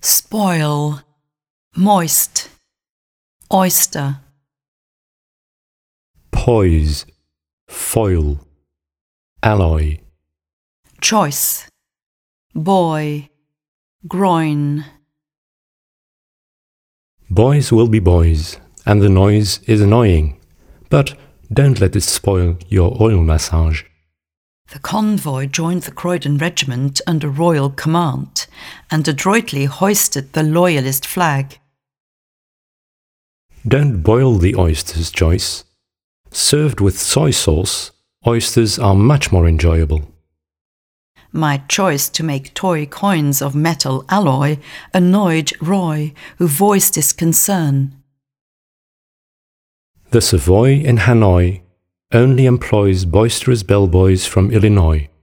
spoil, moist, oyster. Poise, foil, alloy. Choice, boy, groin. Boys will be boys, and the noise is annoying, but don't let it spoil your oil massage. The convoy joined the Croydon Regiment under royal command and adroitly hoisted the Loyalist flag. Don't boil the oysters, Joyce. Served with soy sauce, oysters are much more enjoyable. My choice to make toy coins of metal alloy annoyed Roy, who voiced his concern. The Savoy in Hanoi only employs boisterous bellboys from Illinois.